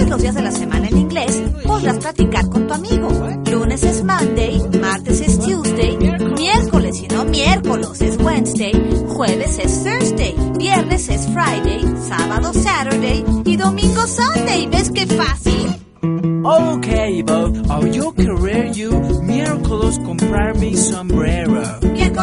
conoces los días de la semana en inglés, podrás practicar con tu amigo. Lunes es Monday, martes es Tuesday, miércoles y no miércoles es Wednesday, jueves es Thursday, viernes es Friday, sábado Saturday y domingo Sunday. ¿Ves qué fácil? Okay, but yo querer you miércoles comprar mi sombrero. Miércoles